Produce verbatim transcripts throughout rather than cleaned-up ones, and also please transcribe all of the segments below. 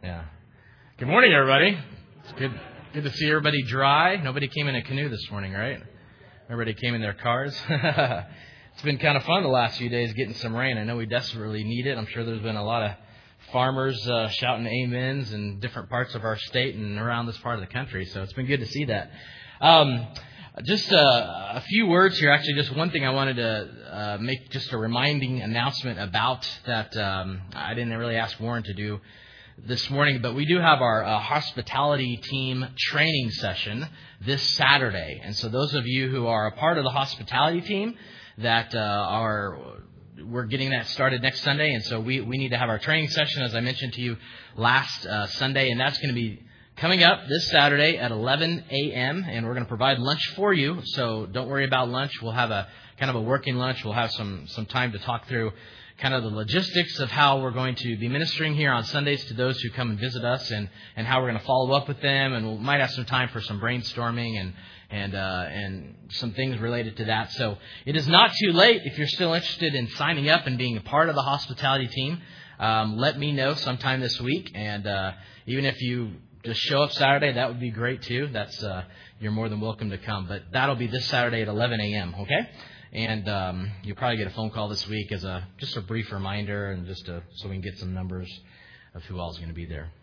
Yeah. Good morning, everybody. It's good good to see everybody dry. Nobody came in a canoe this morning, right? Everybody came in their cars. It's been kind of fun the last few days getting some rain. I know we desperately need it. I'm sure there's been a lot of farmers uh, shouting amens in different parts of our state and around this part of the country. So it's been good to see that. Um, just uh, a few words here. Actually, just one thing I wanted to uh, make just a reminding announcement about that um, I didn't really ask Warren to do this morning, but we do have our uh, hospitality team training session this Saturday. And so those of you who are a part of the hospitality team that uh, are, we're getting that started next Sunday. And so we, we need to have our training session, as I mentioned to you last uh, Sunday. And that's going to be coming up this Saturday at eleven a.m. And we're going to provide lunch for you. So don't worry about lunch. We'll have a kind of a working lunch. We'll have some, some time to talk through kind of the logistics of how we're going to be ministering here on Sundays to those who come and visit us, and, and how we're going to follow up with them. And we might have some time for some brainstorming and and uh, and some things related to that. So it is not too late if you're still interested in signing up and being a part of the hospitality team. Um, let me know sometime this week, and uh, even if you just show up Saturday, that would be great too. That's uh, you're more than welcome to come. But that'll be this Saturday at eleven a.m. Okay. And um, you'll probably get a phone call this week as a just a brief reminder, and just to, so we can get some numbers of who all is going to be there.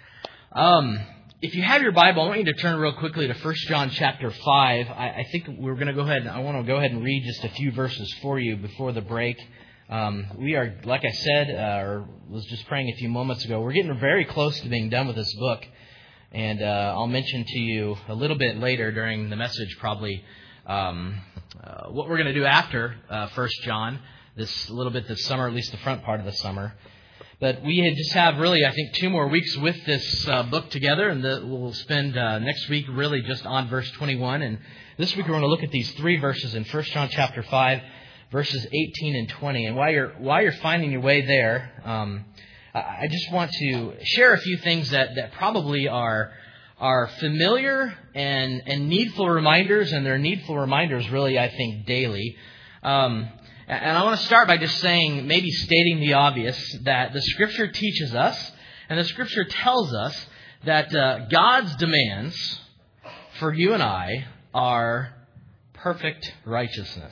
Um, if you have your Bible, I want you to turn real quickly to First John chapter five. I, I think we're going to go ahead. And I want to go ahead and read just a few verses for you before the break. Um, we are, like I said, uh, or was just praying a few moments ago, we're getting very close to being done with this book. And uh, I'll mention to you a little bit later during the message probably Um, uh, what we're going to do after uh, First John, this a little bit this summer, at least the front part of the summer. But we had just have really, I think, two more weeks with this uh, book together, and the, we'll spend uh, next week really just on verse twenty-one. And this week we're going to look at these three verses in First John chapter five, verses eighteen and twenty. And while you're while you're finding your way there, um, I just want to share a few things that that probably are. are familiar and, and needful reminders, and they're needful reminders really, I think, daily. Um, and I want to start by just saying, maybe stating the obvious, that the Scripture teaches us, and the Scripture tells us that uh, God's demands for you and I are perfect righteousness.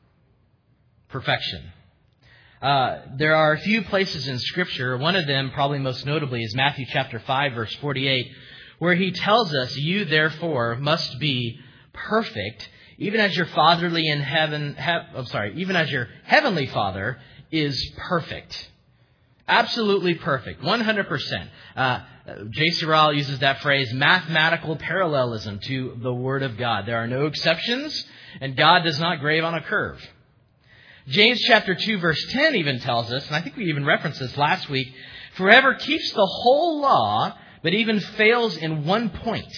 Perfection. Uh, there are a few places in Scripture, one of them probably most notably is Matthew chapter five, verse forty-eight, where he tells us, you therefore must be perfect, even as your fatherly in heaven, he, I'm sorry, even as your heavenly Father is perfect. Absolutely perfect. one hundred percent. Uh, J C Ryle uses that phrase, mathematical parallelism to the Word of God. There are no exceptions, and God does not grave on a curve. James chapter two, verse ten even tells us, and I think we even referenced this last week, for whoever keeps the whole law, but even fails in one point.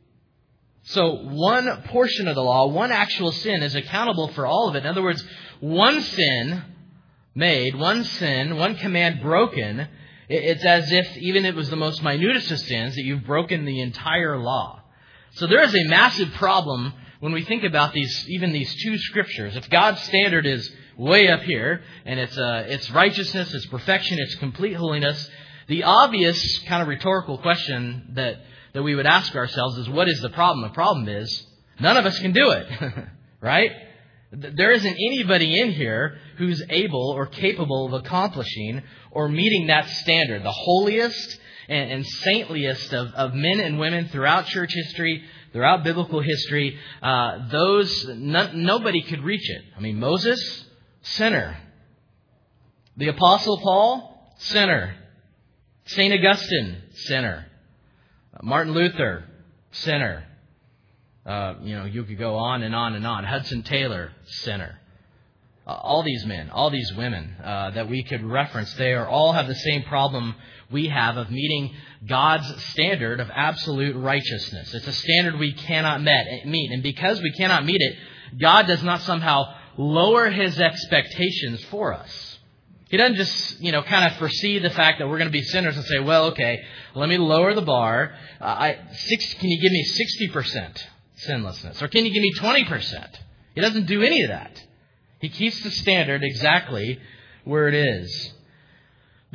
So one portion of the law, one actual sin is accountable for all of it. In other words, one sin made, one sin, one command broken, it's as if even it was the most minutest of sins that you've broken the entire law. So there is a massive problem when we think about these, even these two scriptures. If God's standard is way up here, and it's uh, it's righteousness, it's perfection, it's complete holiness, the obvious kind of rhetorical question that, that we would ask ourselves is, what is the problem? The problem is, none of us can do it, right? There isn't anybody in here who's able or capable of accomplishing or meeting that standard. The holiest and, and saintliest of, of men and women throughout church history, throughout biblical history, uh, those no, nobody could reach it. I mean, Moses, sinner. The Apostle Paul, sinner. Saint Augustine, sinner. Martin Luther, sinner. Uh, you know, you could go on and on and on. Hudson Taylor, sinner. Uh, all these men, all these women uh, that we could reference, they are all have the same problem we have of meeting God's standard of absolute righteousness. It's a standard we cannot met, meet. And because we cannot meet it, God does not somehow lower His expectations for us. He doesn't just, you know, kind of foresee the fact that we're going to be sinners and say, well, okay, let me lower the bar. Uh, I, six, can you give me sixty percent sinlessness? Or can you give me twenty percent? He doesn't do any of that. He keeps the standard exactly where it is.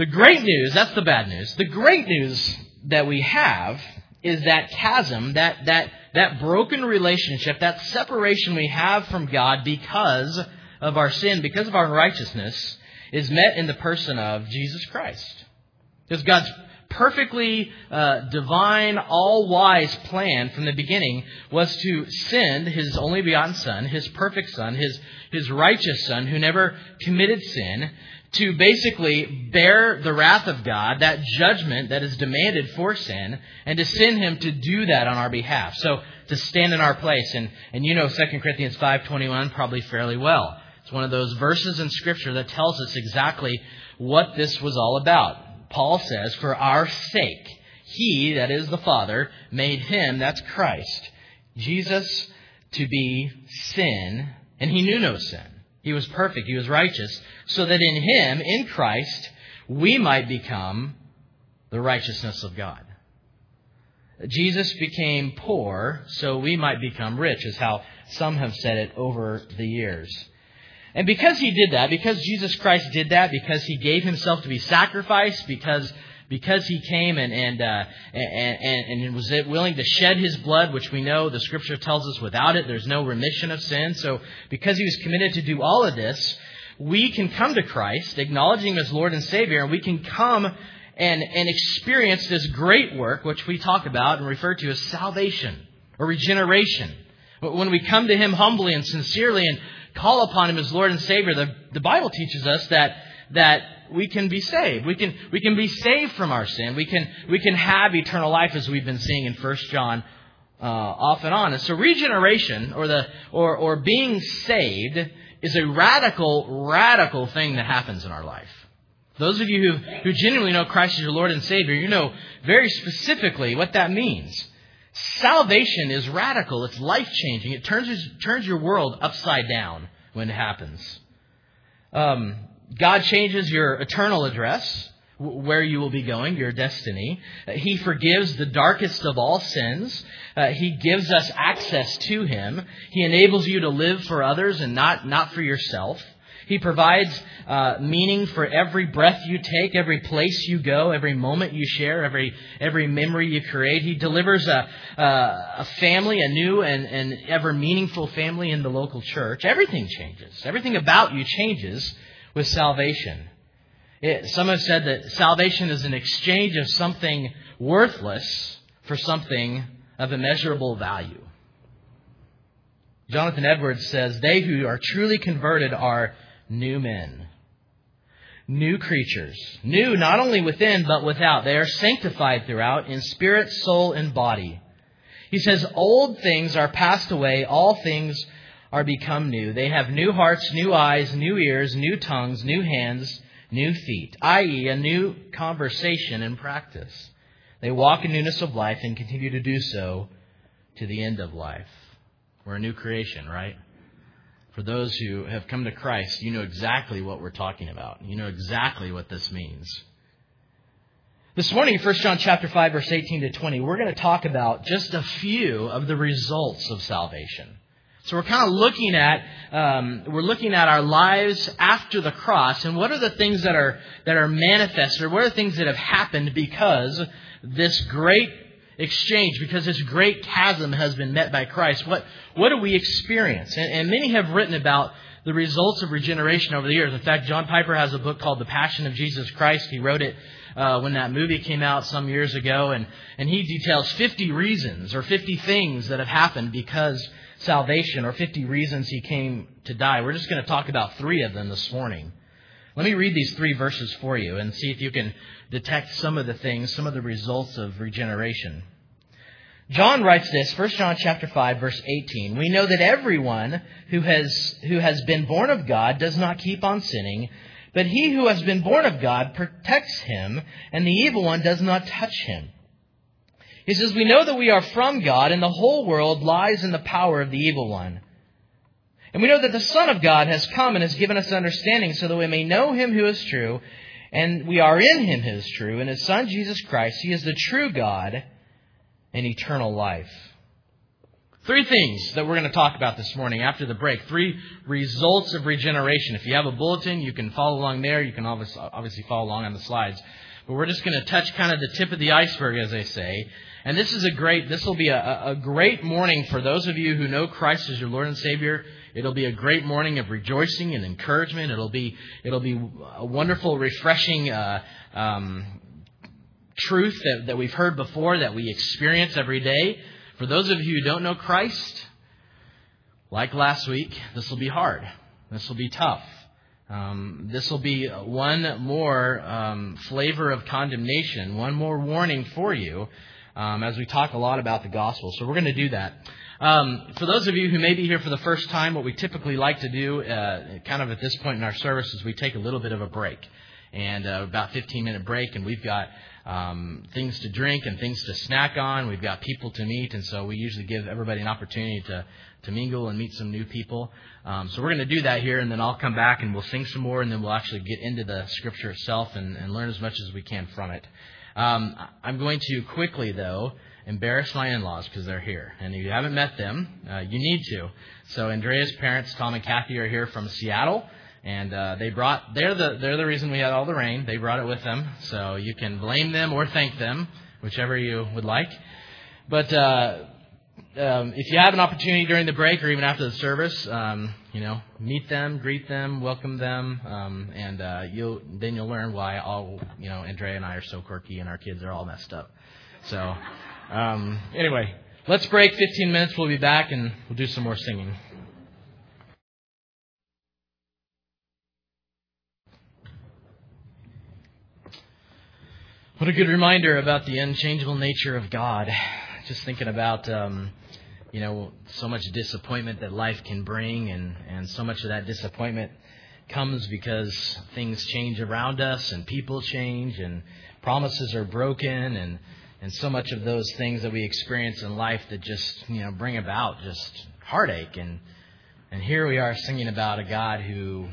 The great news, that's the bad news. The great news that we have is that chasm, that that that broken relationship, that separation we have from God because of our sin, because of our unrighteousness, is met in the person of Jesus Christ. Because God's perfectly uh, divine, all-wise plan from the beginning was to send His only begotten Son, His perfect Son, His, His righteous Son, who never committed sin, to basically bear the wrath of God, that judgment that is demanded for sin, and to send Him to do that on our behalf. So to stand in our place. And, and you know Second Corinthians five twenty-one probably fairly well. It's one of those verses in Scripture that tells us exactly what this was all about. Paul says, for our sake, He, that is the Father, made Him, that's Christ, Jesus, to be sin, and He knew no sin. He was perfect, He was righteous, so that in Him, in Christ, we might become the righteousness of God. Jesus became poor, so we might become rich, is how some have said it over the years. And because He did that, because Jesus Christ did that, because He gave Himself to be sacrificed, because because He came and and, uh, and and and was willing to shed His blood, which we know the Scripture tells us without it there's no remission of sin. So because He was committed to do all of this, we can come to Christ, acknowledging Him as Lord and Savior, and we can come and and experience this great work, which we talk about and refer to as salvation or regeneration. When we come to Him humbly and sincerely and call upon Him as Lord and Savior, the, the Bible teaches us that that we can be saved. We can we can be saved from our sin. We can we can have eternal life, as we've been seeing in First John uh, off and on. And so regeneration or the or or being saved is a radical radical thing that happens in our life. Those of you who who genuinely know Christ as your Lord and Savior, you know very specifically what that means. Salvation is radical. It's life-changing. It turns turns your world upside down when it happens. Um, God changes your eternal address, where you will be going, your destiny. He forgives the darkest of all sins. Uh, he gives us access to Him. He enables you to live for others and not, not for yourself. He provides uh, meaning for every breath you take, every place you go, every moment you share, every every memory you create. He delivers a a, a family, a new and, and ever meaningful family in the local church. Everything changes. Everything about you changes with salvation. It, some have said that salvation is an exchange of something worthless for something of immeasurable value. Jonathan Edwards says, they who are truly converted are new men, new creatures, new not only within but without. They are sanctified throughout in spirit, soul, and body. He says, old things are passed away, all things are become new. They have new hearts, new eyes, new ears, new tongues, new hands, new feet, that is a new conversation and practice. They walk in newness of life and continue to do so to the end of life. We're a new creation, right? For those who have come to Christ, you know exactly what we're talking about. You know exactly what this means. This morning, First John chapter five, verse eighteen to twenty, we're going to talk about just a few of the results of salvation. So we're kind of looking at um, we're looking at our lives after the cross, and what are the things that are that are manifested, or what are the things that have happened because this great exchange, because this great chasm has been met by Christ. What what do we experience? And, and many have written about the results of regeneration over the years. In fact, John Piper has a book called The Passion of Jesus Christ. He wrote it uh, when that movie came out some years ago, and, and he details fifty reasons or fifty things that have happened because salvation, or fifty reasons He came to die. We're just going to talk about three of them this morning. Let me read these three verses for you and see if you can detect some of the things, some of the results of regeneration. John writes this, First John chapter five, verse eighteen. We know that everyone who has who has been born of God does not keep on sinning, but he who has been born of God protects him, and the evil one does not touch him. He says, we know that we are from God, and the whole world lies in the power of the evil one. And we know that the Son of God has come and has given us understanding so that we may know Him who is true, and we are in Him who is true, and His Son Jesus Christ. He is the true God and eternal life. Three things that we're going to talk about this morning after the break. Three results of regeneration. If you have a bulletin, you can follow along there. You can obviously follow along on the slides. But we're just going to touch kind of the tip of the iceberg, as they say. And this is a great, this will be a, a great morning for those of you who know Christ as your Lord and Savior. It'll be a great morning of rejoicing and encouragement. It'll be, it'll be a wonderful, refreshing uh, um, truth that, that we've heard before, that we experience every day. For those of you who don't know Christ, like last week, this will be hard. This will be tough. Um, this will be one more um, flavor of condemnation, one more warning for you um, as we talk a lot about the gospel. So we're going to do that. Um, for those of you who may be here for the first time, what we typically like to do uh, kind of at this point in our service is we take a little bit of a break. And uh, about fifteen minute break, and we've got um, things to drink and things to snack on. We've got people to meet, and so we usually give everybody an opportunity to, to mingle and meet some new people. Um, so we're going to do that here, and then I'll come back and we'll sing some more, and then we'll actually get into the Scripture itself and, and learn as much as we can from it. Um, I'm going to quickly, though, embarrass my in-laws because they're here, and if you haven't met them, uh, you need to. So Andrea's parents, Tom and Kathy, are here from Seattle. And uh, they brought, they're the they're the reason we had all the rain. They brought it with them. So you can blame them or thank them, whichever you would like. But uh, um, if you have an opportunity during the break or even after the service, um, you know, meet them, greet them, welcome them. Um, and uh, you'll then you'll learn why all, you know, Andrea and I are so quirky and our kids are all messed up. So um, anyway, let's break fifteen minutes. We'll be back and we'll do some more singing. What a good reminder about the unchangeable nature of God. Just thinking about, um, you know, so much disappointment that life can bring, and, and so much of that disappointment comes because things change around us and people change and promises are broken, and, and so much of those things that we experience in life that just, you know, bring about just heartache. And, and here we are singing about a God who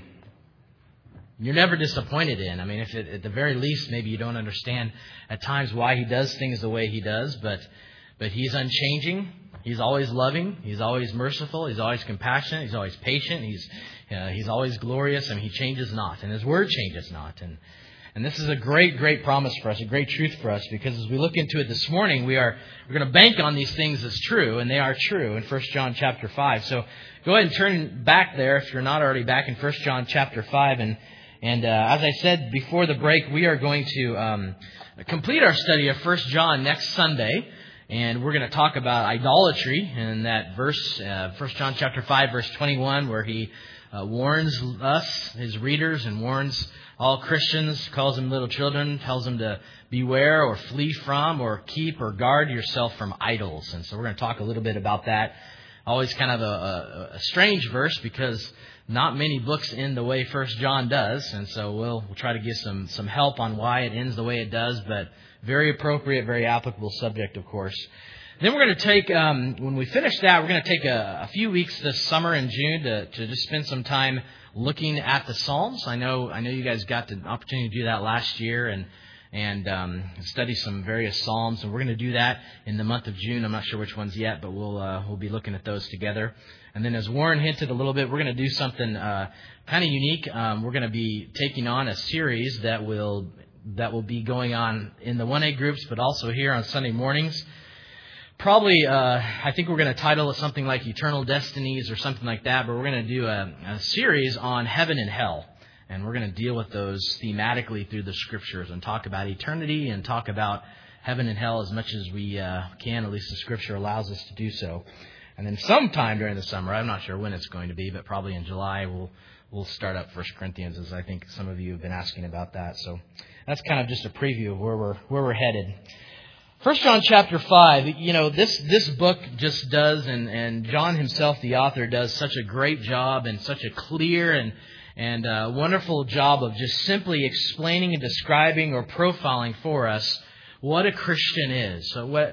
you're never disappointed in. I mean, if it, at the very least, maybe you don't understand at times why He does things the way He does, but but He's unchanging. He's always loving. He's always merciful. He's always compassionate. He's always patient. He's uh, He's always glorious. I mean, He changes not, and His Word changes not. And and this is a great, great promise for us, a great truth for us, because as we look into it this morning, we are we're going to bank on these things as true, and they are true in First John chapter five. So go ahead and turn back there if you're not already back in First John chapter five. And And uh, as I said before the break, we are going to um, complete our study of First John next Sunday. And we're going to talk about idolatry in that verse, uh, First John chapter five, verse twenty-one, where he uh, warns us, his readers, and warns all Christians, calls them little children, tells them to beware or flee from or keep or guard yourself from idols. And so we're going to talk a little bit about that. Always kind of a, a, a strange verse, because not many books end the way First John does, and so we'll, we'll try to give some, some help on why it ends the way it does, but very appropriate, very applicable subject, of course. Then we're going to take, um, when we finish that, we're going to take a, a few weeks this summer in June to, to just spend some time looking at the Psalms. I know I know you guys got the opportunity to do that last year, and and um, study some various Psalms, and we're going to do that in the month of June. I'm not sure which ones yet, but we'll uh, we'll be looking at those together. And then, as Warren hinted a little bit, we're going to do something uh, kind of unique. Um, we're going to be taking on a series that will that will be going on in the one A groups, but also here on Sunday mornings. Probably, uh, I think we're going to title it something like Eternal Destinies or something like that, but we're going to do a, a series on heaven and hell. And we're going to deal with those thematically through the Scriptures and talk about eternity and talk about heaven and hell as much as we uh, can, at least the Scripture allows us to do so. And then sometime during the summer, I'm not sure when it's going to be, but probably in July, we'll we'll start up First Corinthians, as I think some of you have been asking about that. So that's kind of just a preview of where we're where we're headed. First John chapter five, you know, this this book just does, and, and John himself, the author, does such a great job and such a clear and and uh, wonderful job of just simply explaining and describing or profiling for us what a Christian is. So what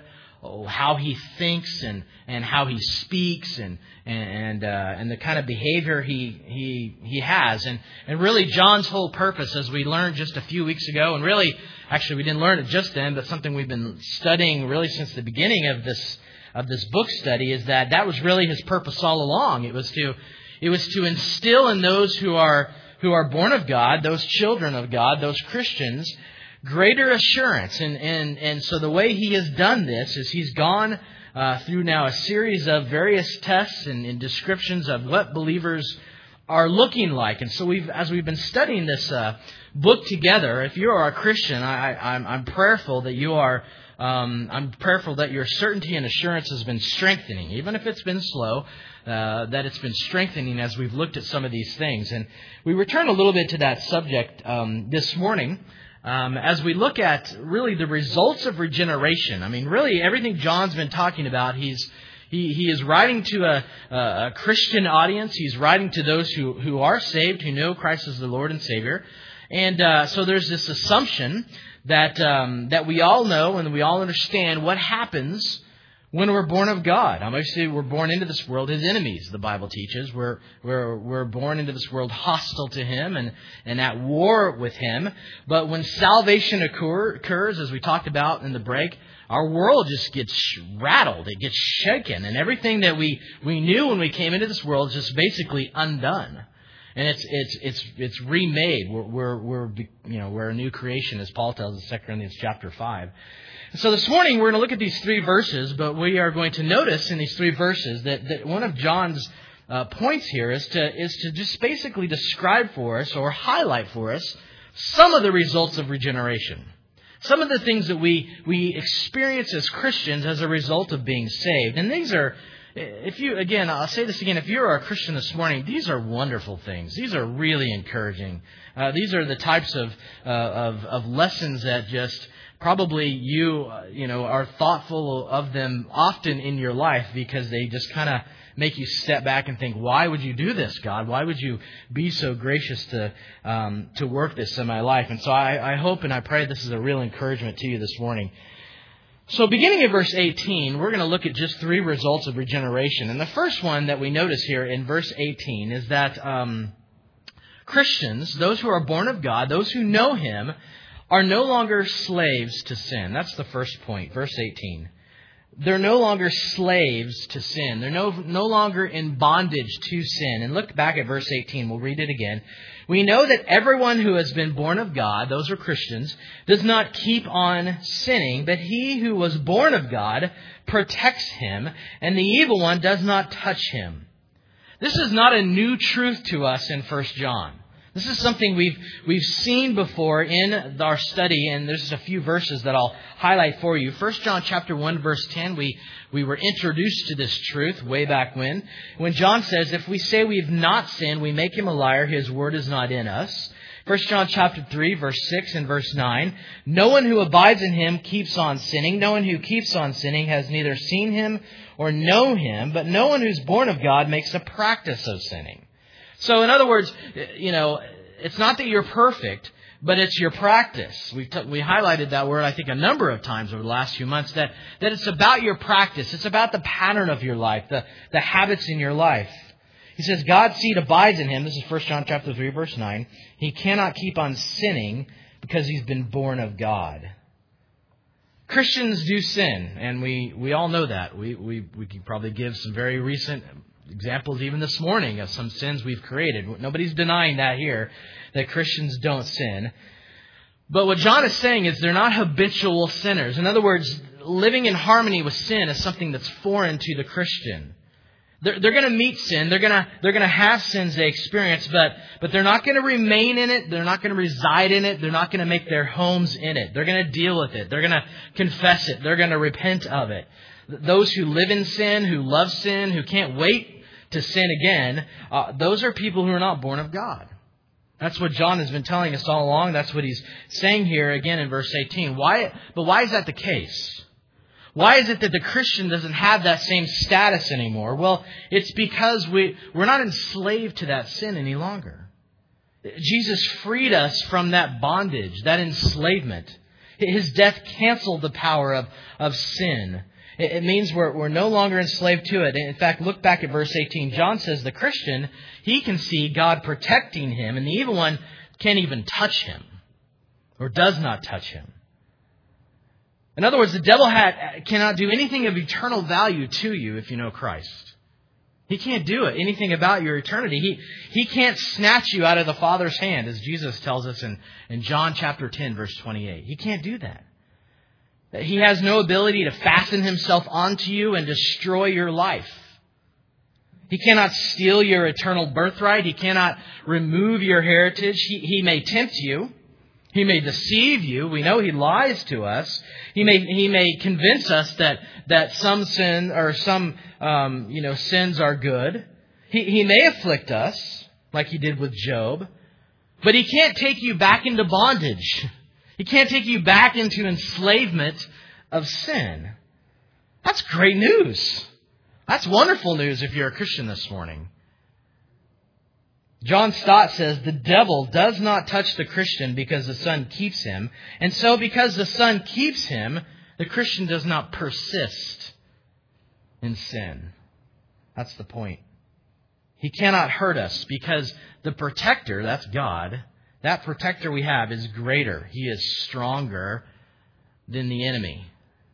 how he thinks and, and how he speaks and and uh, and the kind of behavior he he he has. And and really John's whole purpose, as we learned just a few weeks ago, and really actually we didn't learn it just then, but something we've been studying really since the beginning of this of this book study, is that that was really his purpose all along. It was to it was to instill in those who are who are born of God, those children of God, those Christians, greater assurance. And, and, and so the way he has done this is he's gone uh, through now a series of various tests and, and descriptions of what believers are looking like. And so we've, as we've been studying this uh, book together, if you are a Christian, I, I, I'm, I'm prayerful that you are, um, I'm prayerful that your certainty and assurance has been strengthening, even if it's been slow. Uh, that it's been strengthening as we've looked at some of these things. And we return a little bit to that subject um, this morning um, as we look at really the results of regeneration. I mean, really everything John's been talking about, he's he, he is writing to a, a, a Christian audience. He's writing to those who, who are saved, who know Christ as the Lord and Savior. And uh, so there's this assumption that um, that we all know and we all understand what happens when we're born of God. Obviously, we're born into this world His enemies, the Bible teaches. We're we're we're born into this world hostile to Him and, and at war with Him. But when salvation occur, occurs, as we talked about in the break, our world just gets rattled. It gets shaken. And everything that we, we knew when we came into this world is just basically undone. And it's it's it's it's remade. We're we're, we're you know we're a new creation, as Paul tells us in Second Corinthians chapter five. So this morning we're going to look at these three verses, but we are going to notice in these three verses that, that one of John's uh, points here is to is to just basically describe for us or highlight for us some of the results of regeneration. Some of the things that we we experience as Christians as a result of being saved. And these are, if you, again, I'll say this again, if you're a Christian this morning, these are wonderful things. These are really encouraging. Uh, these are the types of, uh, of of lessons that just probably you, uh, you know, are thoughtful of them often in your life because they just kind of make you step back and think, why would you do this, God? Why would you be so gracious to um, to work this in my life? And so I, I hope and I pray this is a real encouragement to you this morning. So beginning at verse eighteen, we're going to look at just three results of regeneration. And the first one that we notice here in verse eighteen is that um, Christians, those who are born of God, those who know Him, are no longer slaves to sin. That's the first point, verse eighteen. They're no longer slaves to sin. They're no, no longer in bondage to sin. And look back at verse eighteen. We'll read it again. We know that everyone who has been born of God, those are Christians, does not keep on sinning, but he who was born of God protects him, and the evil one does not touch him. This is not a new truth to us in First John. This is something we've we've seen before in our study, and there's a few verses that I'll highlight for you. First John chapter one, verse ten, we, we were introduced to this truth way back when. When John says, if we say we've not sinned, we make him a liar, his word is not in us. First John chapter three, verse six and verse nine, no one who abides in him keeps on sinning. No one who keeps on sinning has neither seen him or known him, but no one who's born of God makes a practice of sinning. So in other words, you know, it's not that you're perfect, but it's your practice. We t- we highlighted that word, I think, a number of times over the last few months, that, that it's about your practice. It's about the pattern of your life, the, the habits in your life. He says, God's seed abides in him. This is First John chapter three, verse nine. He cannot keep on sinning because he's been born of God. Christians do sin, and we, we all know that. We, we, we can probably give some very recent examples even this morning of some sins we've created. Nobody's denying that here, that Christians don't sin. But what John is saying is they're not habitual sinners. In other words, living in harmony with sin is something that's foreign to the Christian. They're, they're going to meet sin. They're going to they're going to have sins they experience, but but they're not going to remain in it. They're not going to reside in it. They're not going to make their homes in it. They're going to deal with it. They're going to confess it. They're going to repent of it. Those who live in sin, who love sin, who can't wait to sin again, uh, those are people who are not born of God. That's what John has been telling us all along. That's what he's saying here again in verse eighteen. Why? But why is that the case? Why is it that the Christian doesn't have that same status anymore? Well, it's because we, we're not enslaved to that sin any longer. Jesus freed us from that bondage, that enslavement. His death canceled the power of, of sin. It, it means we're, we're no longer enslaved to it. In fact, look back at verse eighteen. John says the Christian, he can see God protecting him, and the evil one can't even touch him or does not touch him. In other words, the devil ha- cannot do anything of eternal value to you if you know Christ. He can't do it, anything about your eternity. He he can't snatch you out of the Father's hand, as Jesus tells us in, in John chapter ten, verse twenty-eight. He can't do that. He has no ability to fasten himself onto you and destroy your life. He cannot steal your eternal birthright. He cannot remove your heritage. He, he may tempt you. He may deceive you. We know he lies to us. He may he may convince us that that some sin or some um, you know sins are good. He he may afflict us like he did with Job, but he can't take you back into bondage. He can't take you back into enslavement of sin. That's great news. That's wonderful news if you're a Christian this morning. John Stott says, the devil does not touch the Christian because the Son keeps him. And so because the Son keeps him, the Christian does not persist in sin. That's the point. He cannot hurt us because the protector, that's God, that protector we have is greater. He is stronger than the enemy.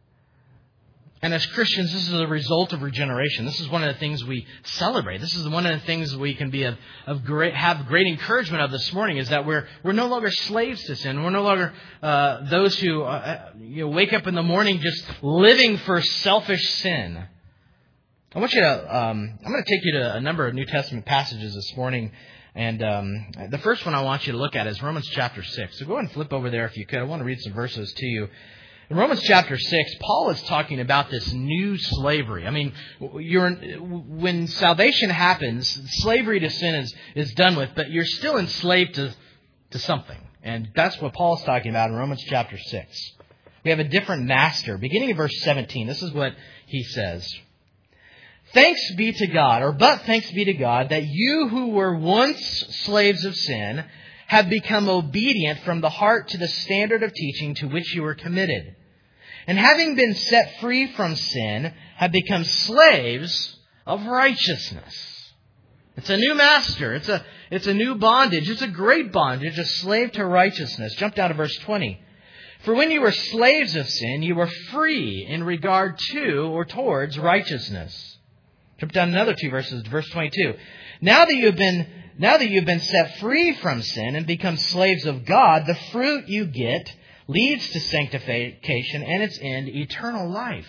And as Christians, this is a result of regeneration. This is one of the things we celebrate. This is one of the things we can be of, of great, have great encouragement of this morning, is that we're we're no longer slaves to sin. We're no longer uh, those who uh, you know, wake up in the morning just living for selfish sin. I want you to. Um, I'm going to take you to a number of New Testament passages this morning, and um, the first one I want you to look at is Romans chapter six. So go ahead and flip over there if you could. I want to read some verses to you. In Romans chapter six, Paul is talking about this new slavery. I mean, you're, when salvation happens, slavery to sin is, is done with, but you're still enslaved to, to something. And that's what Paul's talking about in Romans chapter six. We have a different master. Beginning in verse seventeen, this is what he says. Thanks be to God, or but thanks be to God, that you who were once slaves of sin have become obedient from the heart to the standard of teaching to which you were committed. And having been set free from sin, have become slaves of righteousness. It's a new master. It's a, it's a new bondage. It's a great bondage, a slave to righteousness. Jump down to verse twenty. For when you were slaves of sin, you were free in regard to or towards righteousness. Jump down another two verses, verse twenty-two. Now that you have been, now that you've been set free from sin and become slaves of God, the fruit you get leads to sanctification and its end, eternal life.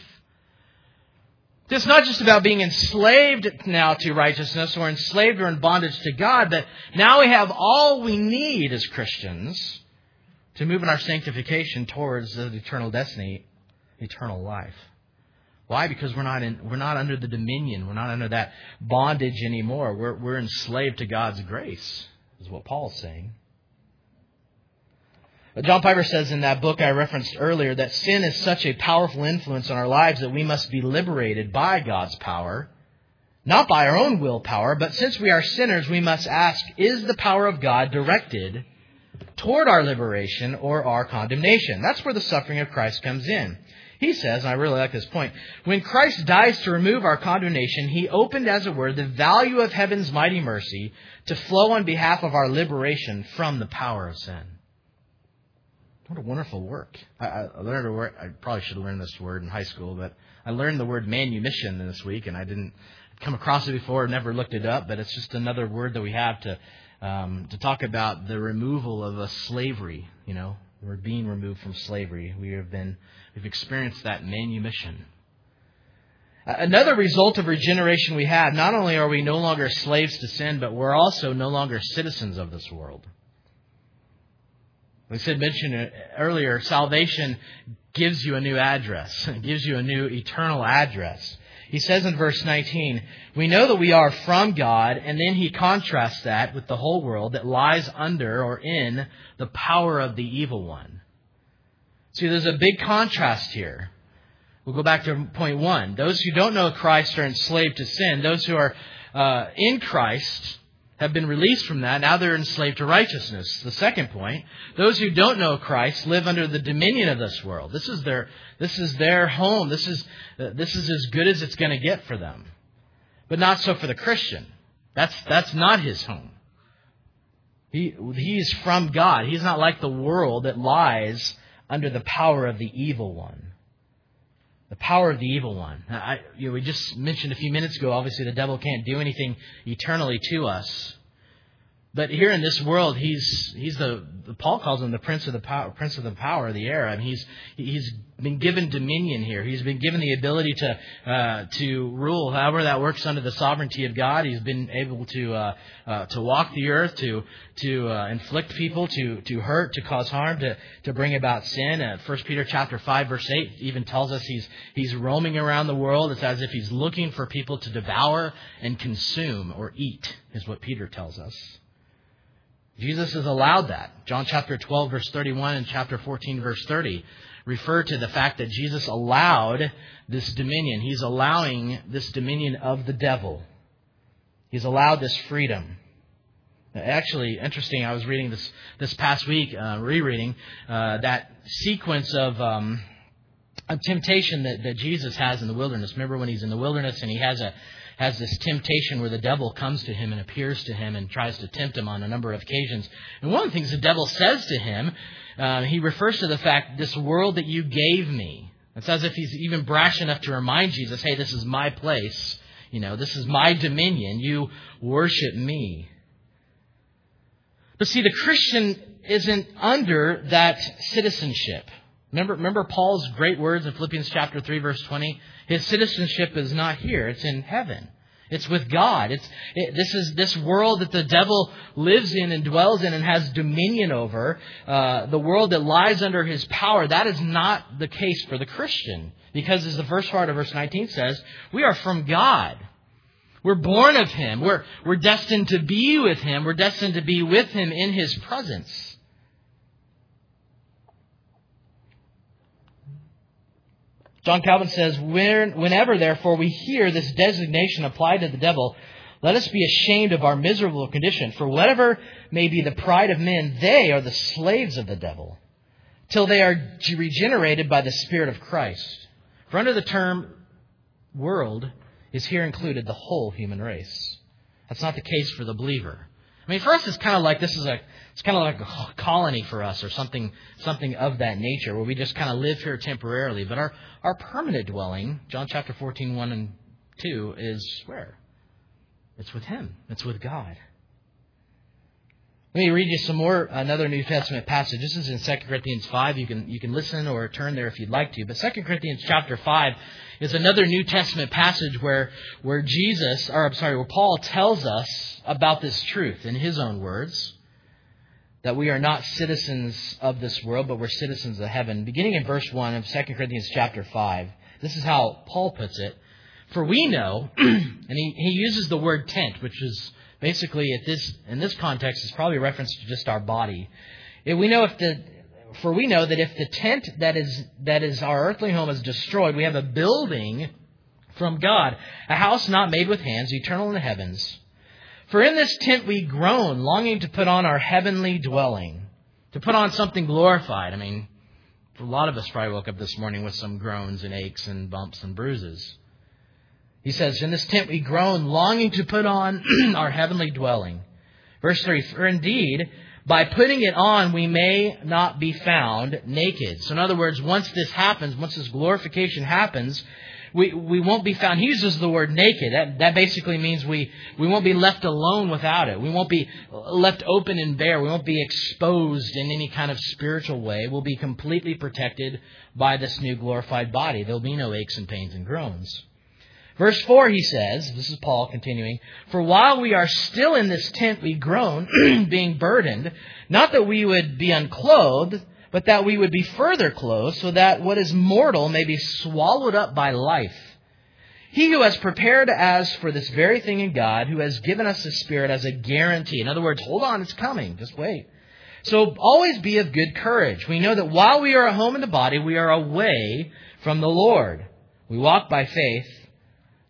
It's not just about being enslaved now to righteousness or enslaved or in bondage to God, but now we have all we need as Christians to move in our sanctification towards the eternal destiny, eternal life. Why? Because we're not in, we're not under the dominion. We're not under that bondage anymore. We're, we're enslaved to God's grace, is what Paul's saying. John Piper says in that book I referenced earlier that sin is such a powerful influence on our lives that we must be liberated by God's power, not by our own willpower, but since we are sinners, we must ask, is the power of God directed toward our liberation or our condemnation? That's where the suffering of Christ comes in. He says, and I really like this point, when Christ dies to remove our condemnation, He opened, as it were, the value of heaven's mighty mercy to flow on behalf of our liberation from the power of sin. What a wonderful work. I, I learned a word. I probably should have learned this word in high school, but I learned the word manumission this week, and I didn't come across it before, never looked it up, but it's just another word that we have to um, to talk about the removal of a slavery. You know, we're being removed from slavery. We have been, we've experienced that manumission. Another result of regeneration we have, not only are we no longer slaves to sin, but we're also no longer citizens of this world. Like I said, mentioned earlier, salvation gives you a new address. It gives you a new eternal address. He says in verse nineteen, we know that we are from God, and then he contrasts that with the whole world that lies under or in the power of the evil one. See, there's a big contrast here. We'll go back to point one. Those who don't know Christ are enslaved to sin. Those who are uh, in Christ have been released from that. Now they're enslaved to righteousness. The second point, those who don't know Christ live under the dominion of this world. This is their, this is their home. This is, uh, this is as good as it's going to get for them. But not so for the Christian. That's, that's not his home. He, he's from God. He's not like the world that lies under the power of the evil one. The power of the evil one. I, you know, we just mentioned a few minutes ago, obviously the devil can't do anything eternally to us. But here in this world, he's he's the, the Paul calls him the prince of the power, prince of the power of the air. I mean, he's he's been given dominion here. He's been given the ability to uh, to rule. However that works under the sovereignty of God. He's been able to uh, uh, to walk the earth, to to uh, inflict people, to to hurt, to cause harm, to to bring about sin. Uh, First Peter chapter five verse eight even tells us he's he's roaming around the world. It's as if he's looking for people to devour and consume or eat, is what Peter tells us. Jesus has allowed that. John chapter twelve, verse thirty-one and chapter fourteen, verse thirty refer to the fact that Jesus allowed this dominion. He's allowing this dominion of the devil. He's allowed this freedom. Actually, interesting, I was reading this this past week, uh, rereading uh, that sequence of um, of temptation that, that Jesus has in the wilderness. Remember when he's in the wilderness and he has a has this temptation where the devil comes to him and appears to him and tries to tempt him on a number of occasions. And one of the things the devil says to him, uh, he refers to the fact, this world that you gave me. It's as if he's even brash enough to remind Jesus, hey, this is my place. You know, this is my dominion. You worship me. But see, the Christian isn't under that citizenship. Remember, remember Paul's great words in Philippians chapter three, verse twenty? His citizenship is not here. It's in heaven. It's with God. It's it, this is this world that the devil lives in and dwells in and has dominion over. Uh, the world that lies under his power. That is not the case for the Christian. Because as the first part of verse nineteen says, we are from God. We're born of Him. We're, we're destined to be with Him. We're destined to be with Him in His presence. John Calvin says, whenever, therefore, we hear this designation applied to the devil, let us be ashamed of our miserable condition. For whatever may be the pride of men, they are the slaves of the devil, till they are regenerated by the Spirit of Christ. For under the term world is here included the whole human race. That's not the case for the believer. I mean, for us, it's kind of like this is a It's kind of like a colony for us or something something of that nature where we just kind of live here temporarily. But our, our permanent dwelling, John chapter fourteen, one and two, is where? It's with Him. It's with God. Let me read you some more, another New Testament passage. This is in Second Corinthians five. You can you can listen or turn there if you'd like to. But Second Corinthians chapter five is another New Testament passage where, where Jesus, or I'm sorry, where Paul tells us about this truth in his own words. That we are not citizens of this world, but we're citizens of heaven. Beginning in verse one of Second Corinthians chapter five, this is how Paul puts it. For we know, and he, he uses the word tent, which is basically at this in this context is probably a reference to just our body. If we know if the for we know that if the tent that is that is our earthly home is destroyed, we have a building from God, a house not made with hands, eternal in the heavens. For in this tent we groan, longing to put on our heavenly dwelling, to put on something glorified. I mean, a lot of us probably woke up this morning with some groans and aches and bumps and bruises. He says, in this tent we groan, longing to put on our heavenly dwelling. Verse three, for indeed, by putting it on, we may not be found naked. So in other words, once this happens, once this glorification happens, We we won't be found. He uses the word naked. That that basically means we, we won't be left alone without it. We won't be left open and bare. We won't be exposed in any kind of spiritual way. We'll be completely protected by this new glorified body. There'll be no aches and pains and groans. Verse four, he says, this is Paul continuing, for while we are still in this tent, we groan, being burdened, not that we would be unclothed, but that we would be further clothed, so that what is mortal may be swallowed up by life. He who has prepared us for this very thing in God, who has given us the Spirit as a guarantee. In other words, hold on, it's coming. Just wait. So always be of good courage. We know that while we are at home in the body, we are away from the Lord. We walk by faith,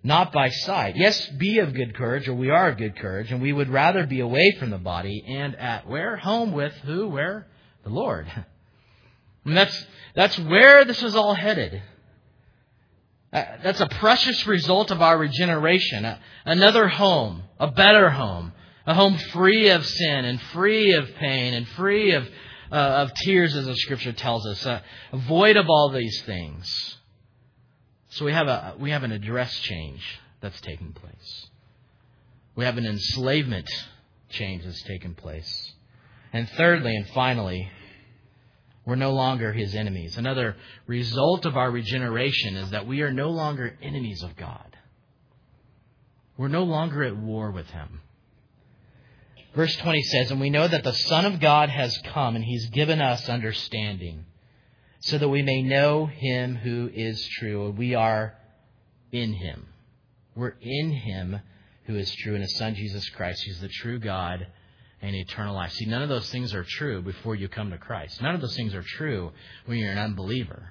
not by sight. Yes, be of good courage, or we are of good courage, and we would rather be away from the body and at where? Home with who? Where? The Lord. And that's, that's where this is all headed. Uh, that's a precious result of our regeneration. Uh, another home, a better home, a home free of sin and free of pain and free of, uh, of tears, as the Scripture tells us, uh, void of all these things. So we have a we have an address change that's taking place. We have an enslavement change that's taken place. And thirdly and finally, we're no longer His enemies. Another result of our regeneration is that we are no longer enemies of God. We're no longer at war with Him. Verse twenty says, "And we know that the Son of God has come, and He's given us understanding, so that we may know Him who is true." We are in Him. We're in Him who is true, in His Son, Jesus Christ. He's the true God and eternal life. See, none of those things are true before you come to Christ. None of those things are true when you're an unbeliever.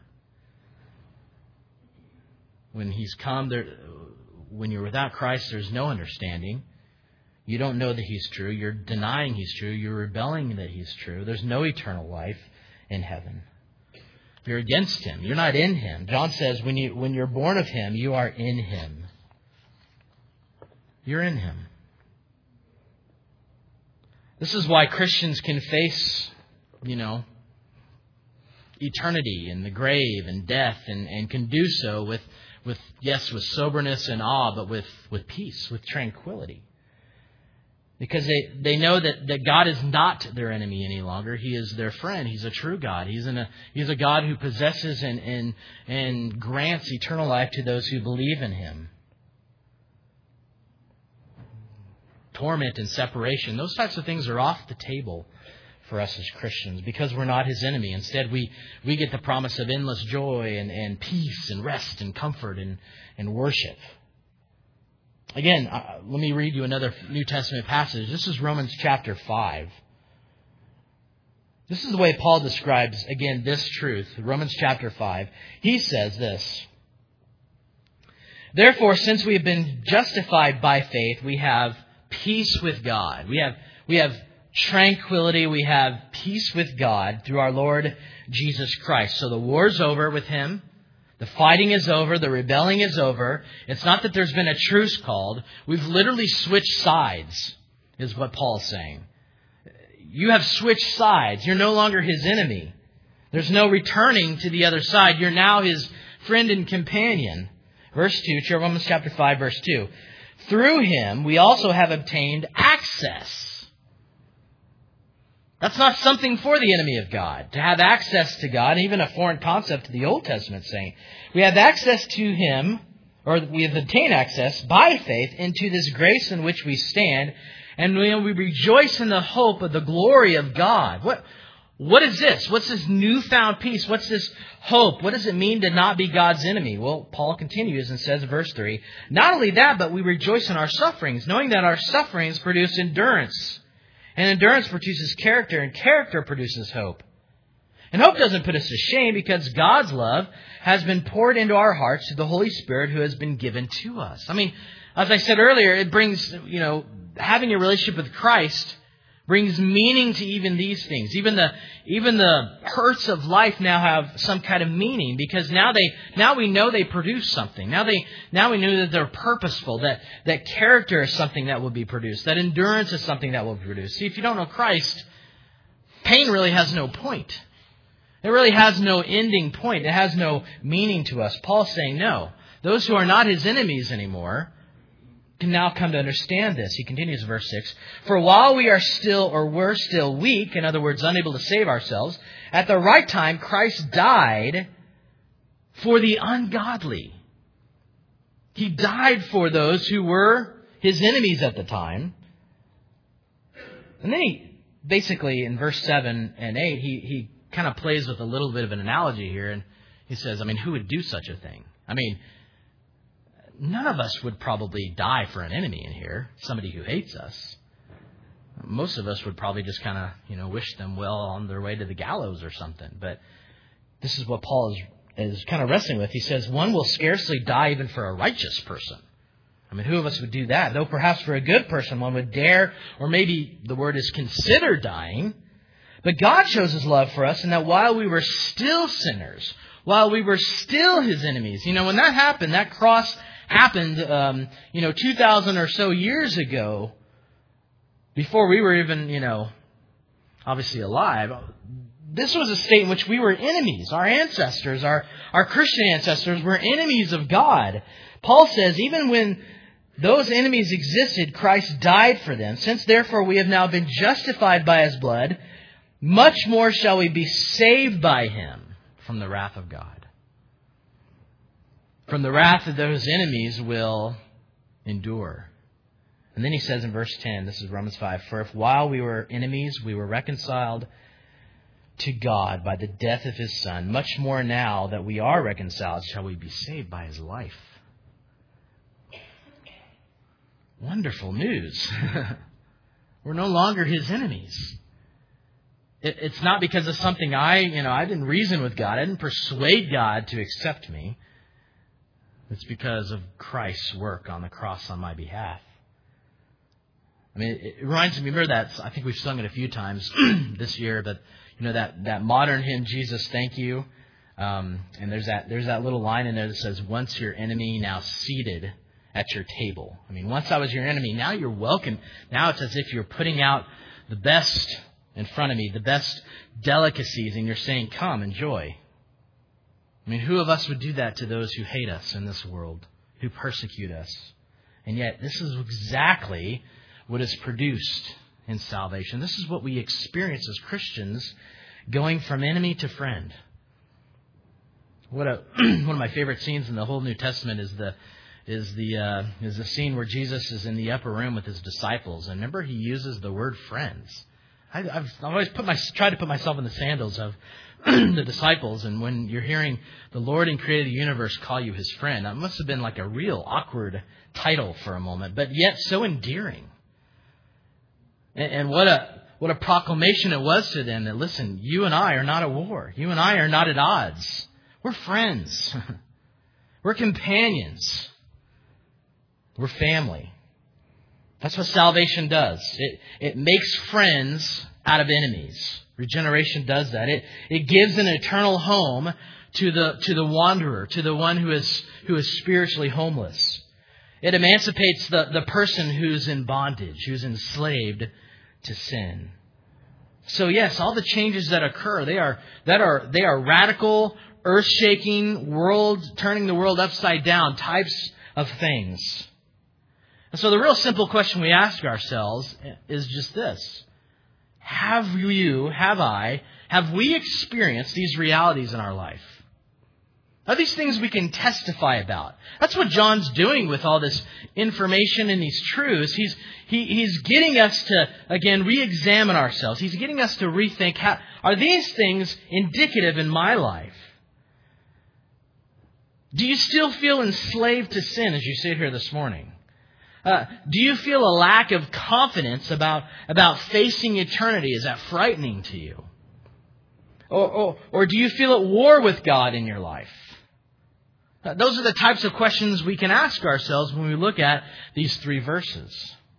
When He's come, there, when you're without Christ, there's no understanding. You don't know that He's true. You're denying He's true. You're rebelling that He's true. There's no eternal life in heaven. You're against Him. You're not in Him. John says when, you, when you're born of Him, you are in Him. You're in Him. This is why Christians can face, you know, eternity and the grave and death, and, and can do so with, with, yes, with soberness and awe, but with, with peace, with tranquility. Because they, they know that, that God is not their enemy any longer. He is their friend. He's a true God. He's, in a, he's a God who possesses and, and, and grants eternal life to those who believe in Him. Torment and separation, those types of things are off the table for us as Christians because we're not His enemy. Instead, we, we get the promise of endless joy and, and peace and rest and comfort and, and worship. Again, uh, let me read you another New Testament passage. This is Romans chapter five. This is the way Paul describes, again, this truth. Romans chapter five. He says this: "Therefore, since we have been justified by faith, we have peace with God." We have, we have tranquility. We have peace with God through our Lord Jesus Christ. So the war's over with Him. The fighting is over. The rebelling is over. It's not that there's been a truce called. We've literally switched sides, is what Paul's saying. You have switched sides. You're no longer His enemy. There's no returning to the other side. You're now His friend and companion. Verse two, Romans chapter five, verse two. "Through Him we also have obtained access." That's not something for the enemy of God, to have access to God, even a foreign concept to the Old Testament saying. We have access to Him, or we have obtained access by faith into this grace in which we stand, and we rejoice in the hope of the glory of God. What, what is this? What's this newfound peace? What's this hope? What does it mean to not be God's enemy? Well, Paul continues and says, verse three, "Not only that, but we rejoice in our sufferings, knowing that our sufferings produce endurance. And endurance produces character, and character produces hope. And hope doesn't put us to shame, because God's love has been poured into our hearts through the Holy Spirit who has been given to us." I mean, as I said earlier, it brings, you know, having a relationship with Christ brings meaning to even these things. Even the even the hurts of life now have some kind of meaning, because now they now we know they produce something. Now they now we know that they're purposeful, that, that character is something that will be produced, that endurance is something that will be produced. See, if you don't know Christ, pain really has no point. It really has no ending point. It has no meaning to us. Paul's saying no. Those who are not His enemies anymore can now come to understand this. He continues, verse six, "For while we are still, or were still weak," in other words, unable to save ourselves, "at the right time Christ died for the ungodly." He died for those who were His enemies at the time. And then he, basically in verse seven and eight, he, he kind of plays with a little bit of an analogy here. And he says, I mean, who would do such a thing? I mean, none of us would probably die for an enemy in here, somebody who hates us. Most of us would probably just kind of, you know, wish them well on their way to the gallows or something. But this is what Paul is, is kind of wrestling with. He says, one will scarcely die even for a righteous person. I mean, who of us would do that? Though perhaps for a good person, one would dare, or maybe the word is consider dying. But God shows His love for us in that while we were still sinners, while we were still His enemies. You know, when that happened, that cross happened, um, you know, two thousand or so years ago, before we were even, you know, obviously alive. This was a state in which we were enemies. Our ancestors, our, our Christian ancestors were enemies of God. Paul says, even when those enemies existed, Christ died for them. Since therefore we have now been justified by His blood, much more shall we be saved by Him from the wrath of God. From the wrath of those enemies will endure. And then he says in verse ten, this is Romans five, for if while we were enemies, we were reconciled to God by the death of His Son, much more now that we are reconciled shall we be saved by His life. Wonderful news. We're no longer His enemies. It, it's not because of something I, you know, I didn't reason with God. I didn't persuade God to accept me. It's because of Christ's work on the cross on my behalf. I mean, it, it reminds me, remember that, I think we've sung it a few times this year, but you know, that, that modern hymn, Jesus, Thank You. Um, and there's that, there's that little line in there that says, once your enemy, now seated at your table. I mean, once I was your enemy, now you're welcome. Now it's as if you're putting out the best in front of me, the best delicacies, and you're saying, come, enjoy. I mean, who of us would do that to those who hate us in this world, who persecute us? And yet, this is exactly what is produced in salvation. This is what we experience as Christians, going from enemy to friend. What a one of my favorite scenes in the whole New Testament is the is the uh, is the scene where Jesus is in the upper room with His disciples. And remember, He uses the word friends. I, I've, I've always put my tried to put myself in the sandals of the disciples, and when you're hearing the Lord and Creator of the universe call you His friend, that must have been like a real awkward title for a moment, but yet so endearing. And, and what a what a proclamation it was to them that, listen, you and I are not at war. You and I are not at odds. We're friends. We're companions. We're family. That's what salvation does. It it makes friends out of enemies. Regeneration does that. It it gives an eternal home to the to the wanderer, to the one who is who is spiritually homeless. It emancipates the, the person who's in bondage, who's enslaved to sin. So yes, all the changes that occur, they are that are they are radical, earth-shaking, world turning the world upside down types of things. And so the real simple question we ask ourselves is just this. Have you, have I, have we experienced these realities in our life? Are these things we can testify about? That's what John's doing with all this information and these truths. He's he, he's getting us to, again, re-examine ourselves. He's getting us to rethink, how, are these things indicative in my life? Do you still feel enslaved to sin as you sit here this morning? Uh, do you feel a lack of confidence about, about facing eternity? Is that frightening to you? Or, or, or do you feel at war with God in your life? Uh, those are the types of questions we can ask ourselves when we look at these three verses.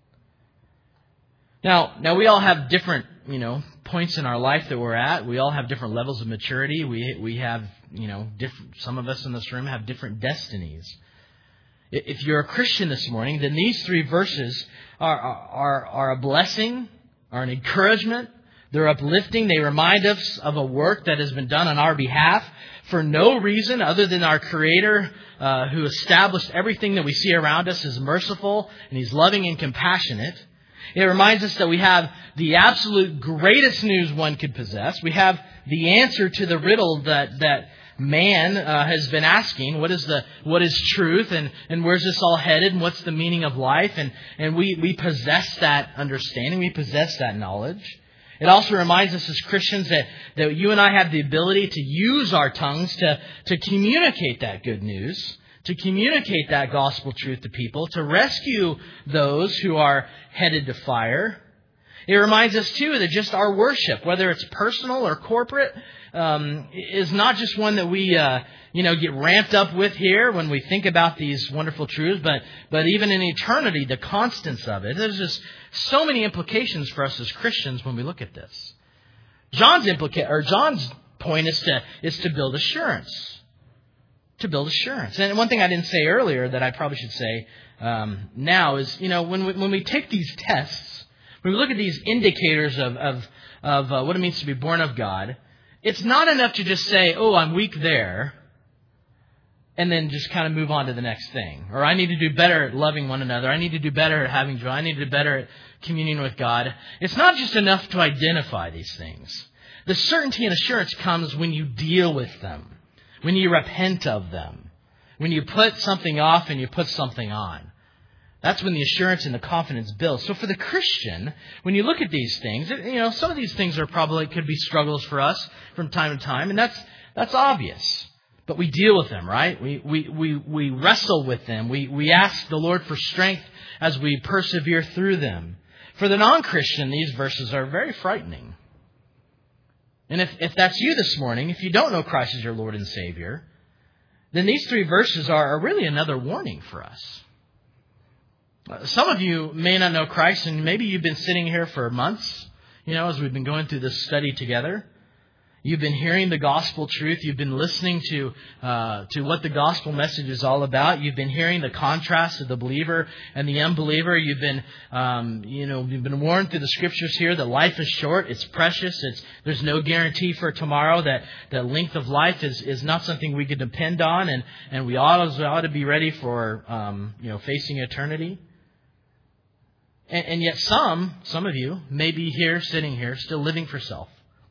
Now, now we all have different, you know, points in our life that we're at. We all have different levels of maturity. We we have, you know, different. Some of us in this room have different destinies. If you're a Christian this morning, then these three verses are, are, are a blessing, are an encouragement. They're uplifting. They remind us of a work that has been done on our behalf for no reason other than our Creator, uh, who established everything that we see around us, is merciful and He's loving and compassionate. It reminds us that we have the absolute greatest news one could possess. We have the answer to the riddle that that man uh, has been asking. What is the what is truth, and, and where's this all headed, and what's the meaning of life? And and we, we possess that understanding. We possess that knowledge. It also reminds us as Christians that, that you and I have the ability to use our tongues to, to communicate that good news, to communicate that gospel truth to people, to rescue those who are headed to fire. It reminds us, too, that just our worship, whether it's personal or corporate, um, is not just one that we, uh, you know, get ramped up with here when we think about these wonderful truths, but but even in eternity, the constants of it. There's just so many implications for us as Christians when we look at this. John's implica- or John's point is to is to build assurance. To build assurance. And one thing I didn't say earlier that I probably should say um, now is, you know, when we, when we take these tests, when we look at these indicators of of, of uh, what it means to be born of God, it's not enough to just say, oh, I'm weak there, and then just kind of move on to the next thing. Or I need to do better at loving one another. I need to do better at having joy. I need to do better at communing with God. It's not just enough to identify these things. The certainty and assurance comes when you deal with them, when you repent of them, when you put something off and you put something on. That's when the assurance and the confidence builds. So for the Christian, when you look at these things, you know, some of these things are probably could be struggles for us from time to time, and that's that's obvious. But we deal with them, right? We we we we wrestle with them. We we ask the Lord for strength as we persevere through them. For the non-Christian, these verses are very frightening. And if, if that's you this morning, if you don't know Christ as your Lord and Savior, then these three verses are, are really another warning for us. Some of you may not know Christ, and maybe you've been sitting here for months, you know, as we've been going through this study together. You've been hearing the gospel truth. You've been listening to uh, to what the gospel message is all about. You've been hearing the contrast of the believer and the unbeliever. You've been, um, you know, you've been warned through the scriptures here that life is short. It's precious. It's there's no guarantee for tomorrow. That the length of life is, is not something we can depend on, and and we always ought to be ready for um, you know facing eternity. And, and yet, some some of you may be here, sitting here, still living for self.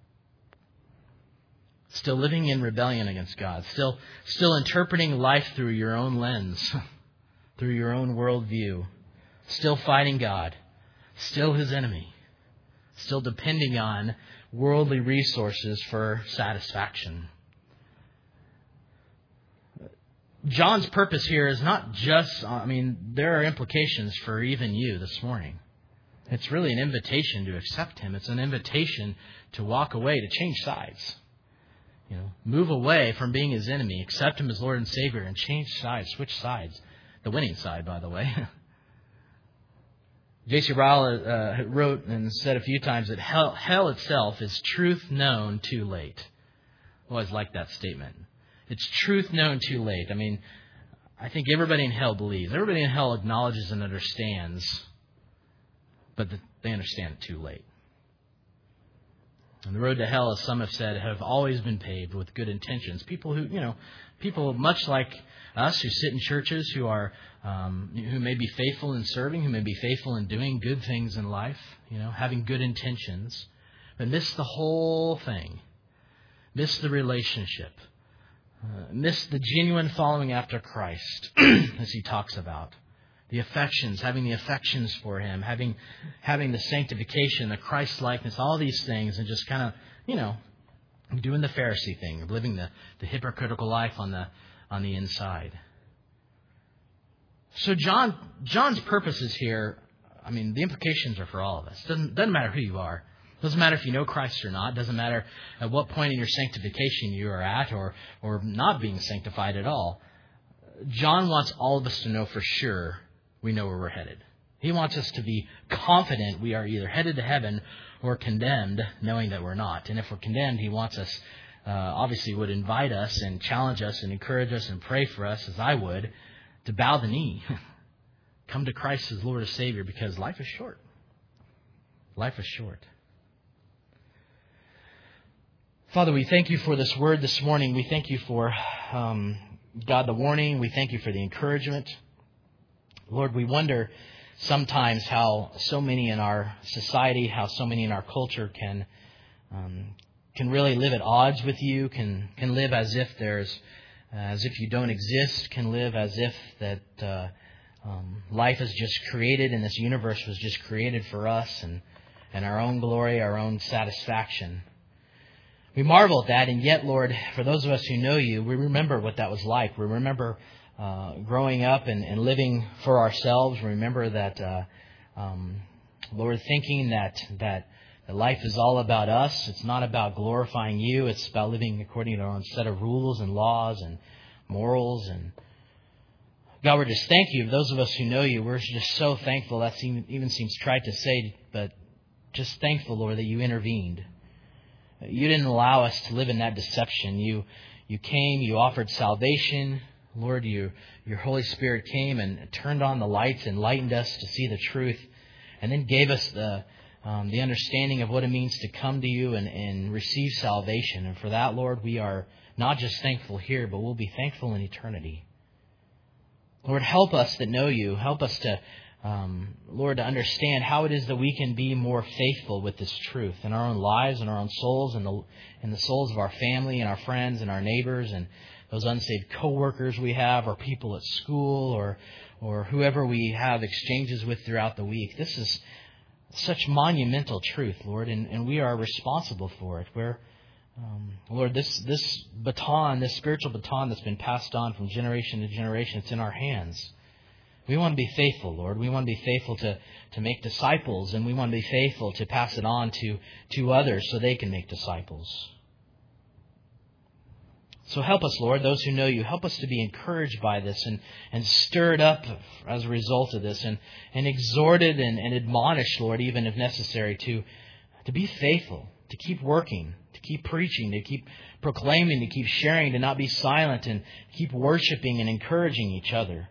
Still living in rebellion against God. Still still interpreting life through your own lens. Through your own worldview. Still fighting God. Still His enemy. Still depending on worldly resources for satisfaction. John's purpose here is not just, I mean, there are implications for even you this morning. It's really an invitation to accept Him. It's an invitation to walk away, to change sides. You know, move away from being His enemy, accept Him as Lord and Savior, and change sides, switch sides. The winning side, by the way. J C Ryle uh, wrote and said a few times that hell, hell itself is truth known too late. I always like that statement. It's truth known too late. I mean, I think everybody in hell believes. Everybody in hell acknowledges and understands, but they understand it too late. And the road to hell, as some have said, have always been paved with good intentions. People who, you know, people much like us who sit in churches, who are, um, who may be faithful in serving, who may be faithful in doing good things in life, you know, having good intentions, but miss the whole thing, miss the relationship, uh, miss the genuine following after Christ, as he talks about. The affections, having the affections for Him, having having the sanctification, the Christ-likeness, all these things, and just kind of, you know, doing the Pharisee thing, living the, the hypocritical life on the on the inside. So John John's purposes here, I mean, the implications are for all of us. Doesn't doesn't matter who you are. Doesn't matter if you know Christ or not. Doesn't matter at what point in your sanctification you are at, or or not being sanctified at all. John wants all of us to know for sure we know where we're headed. He wants us to be confident we are either headed to heaven or condemned, knowing that we're not. And if we're condemned, He wants us, uh, obviously would invite us and challenge us and encourage us and pray for us, as I would, to bow the knee. Come to Christ as Lord and Savior, because life is short. Life is short. Father, we thank You for this word this morning. We thank You for, um, God, the warning. We thank You for the encouragement. Lord, we wonder sometimes how so many in our society, how so many in our culture can um, can really live at odds with You, can can live as if there's as if You don't exist, can live as if that uh, um, life is just created and this universe was just created for us and and our own glory, our own satisfaction. We marvel at that, and yet, Lord, for those of us who know You, we remember what that was like. We remember Uh, growing up and, and living for ourselves. Remember that uh, um, Lord, thinking that, that that life is all about us. It's not about glorifying you. It's about living according to our own set of rules and laws and morals. And God, we're just thank you. Those of us who know you, we're just so thankful. That even, even seems trite to say, but just thankful, Lord, that you intervened. You didn't allow us to live in that deception. You you came, you offered salvation. Lord, you, your Holy Spirit came and turned on the lights, enlightened us to see the truth, and then gave us the Um, the understanding of what it means to come to you and, and receive salvation. And for that, Lord, we are not just thankful here, but we'll be thankful in eternity. Lord, help us that know you. Help us to, um, Lord, to understand how it is that we can be more faithful with this truth in our own lives and our own souls and the, in the souls of our family and our friends and our neighbors and those unsaved co-workers we have, or people at school, or or whoever we have exchanges with throughout the week. This is such monumental truth, Lord, and, and we are responsible for it. Where, um, Lord, this this baton, this spiritual baton that's been passed on from generation to generation, it's in our hands. We want to be faithful, Lord. We want to be faithful to, to make disciples, and we want to be faithful to pass it on to, to others so they can make disciples. So help us, Lord, those who know you, help us to be encouraged by this and, and stirred up as a result of this and, and exhorted and, and admonished, Lord, even if necessary, to, to be faithful, to keep working, to keep preaching, to keep proclaiming, to keep sharing, to not be silent, and keep worshiping and encouraging each other.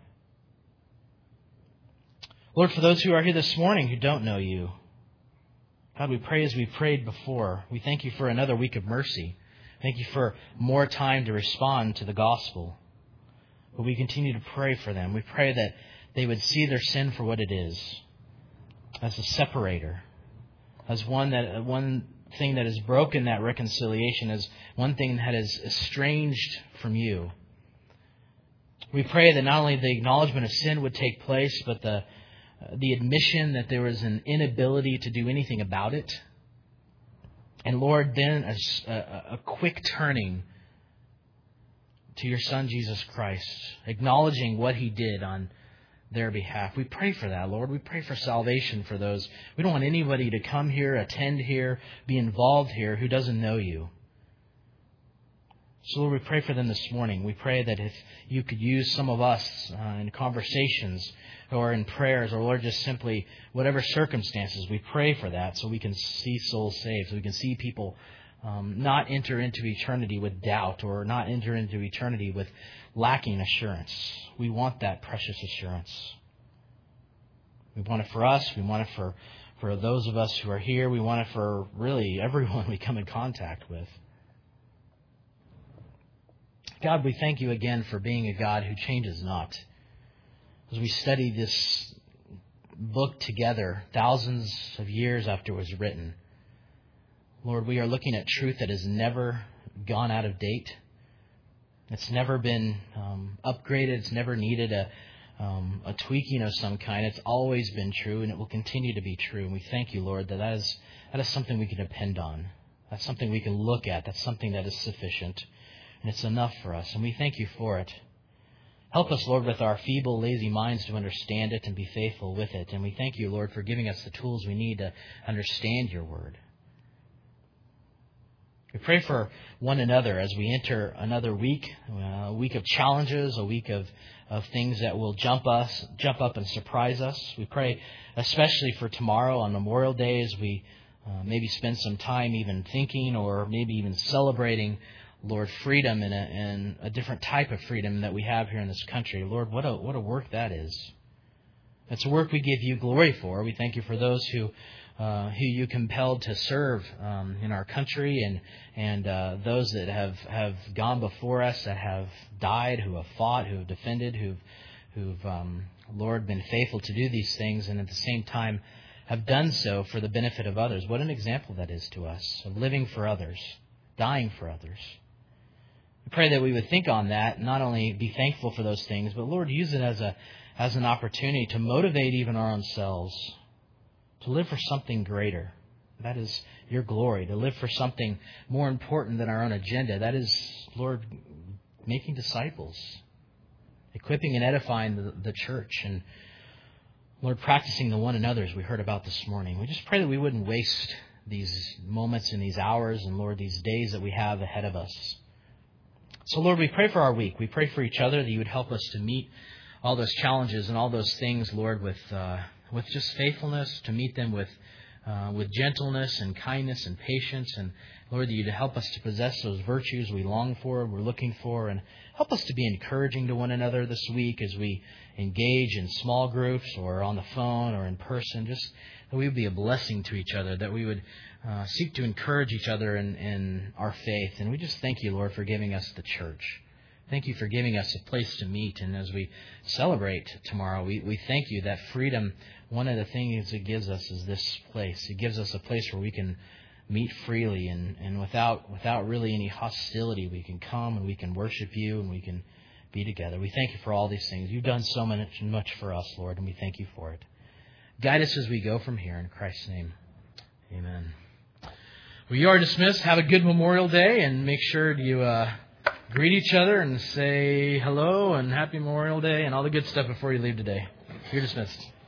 Lord, for those who are here this morning who don't know you, God, we pray as we prayed before. We thank you for another week of mercy. Thank you for more time to respond to the gospel. But we continue to pray for them. We pray that they would see their sin for what it is, as a separator, as one that one thing that has broken that reconciliation, as one thing that is estranged from you. We pray that not only the acknowledgement of sin would take place, but the the admission that there was an inability to do anything about it. And Lord, then a, a, a quick turning to your Son, Jesus Christ, acknowledging what He did on their behalf. We pray for that, Lord. We pray for salvation for those. We don't want anybody to come here, attend here, be involved here who doesn't know you. So Lord, we pray for them this morning. We pray that if you could use some of us uh, in conversations or in prayers, or Lord, just simply whatever circumstances, we pray for that so we can see souls saved, so we can see people um, not enter into eternity with doubt or not enter into eternity with lacking assurance. We want that precious assurance. We want it for us. We want it for, for those of us who are here. We want it for really everyone we come in contact with. God, we thank you again for being a God who changes not. As we study this book together, thousands of years after it was written, Lord, we are looking at truth that has never gone out of date. It's never been um, upgraded. It's never needed a, um, a tweaking of some kind. It's always been true, and it will continue to be true. And we thank you, Lord, that that is, that is something we can depend on. That's something we can look at. That's something that is sufficient. And it's enough for us. And we thank you for it. Help us, Lord, with our feeble, lazy minds to understand it and be faithful with it. And we thank you, Lord, for giving us the tools we need to understand your word. We pray for one another as we enter another week, a week of challenges, a week of, of things that will jump us, jump up and surprise us. We pray especially for tomorrow on Memorial Day as we uh, maybe spend some time even thinking or maybe even celebrating, Lord, freedom and a, and a different type of freedom that we have here in this country. Lord, what a what a work that is. It's a work we give you glory for. We thank you for those who uh, who you compelled to serve um, in our country and and uh, those that have, have gone before us, that have died, who have fought, who have defended, who've, who've um, Lord, been faithful to do these things and at the same time have done so for the benefit of others. What an example that is to us, of living for others, dying for others. We pray that we would think on that, not only be thankful for those things, but Lord, use it as a as an opportunity to motivate even our own selves to live for something greater. That is your glory, to live for something more important than our own agenda. That is, Lord, making disciples, equipping and edifying the, the church. And Lord, practicing the one another as we heard about this morning. We just pray that we wouldn't waste these moments and these hours and, Lord, these days that we have ahead of us. So, Lord, we pray for our week. We pray for each other that you would help us to meet all those challenges and all those things, Lord, with uh, with just faithfulness, to meet them with uh, with gentleness and kindness and patience. And, Lord, that you'd help us to possess those virtues we long for, we're looking for, and help us to be encouraging to one another this week as we engage in small groups or on the phone or in person. Just that we would be a blessing to each other, that we would uh, seek to encourage each other in, in our faith. And we just thank you, Lord, for giving us the church. Thank you for giving us a place to meet. And as we celebrate tomorrow, we, we thank you that freedom, one of the things it gives us is this place. It gives us a place where we can meet freely and, and without without really any hostility. We can come and we can worship you and we can be together. We thank you for all these things. You've done so much, much for us, Lord, and we thank you for it. Guide us as we go from here. In Christ's name, amen. Well, you are dismissed. Have a good Memorial Day, and make sure you uh, greet each other and say hello and Happy Memorial Day and all the good stuff before you leave today. You're dismissed.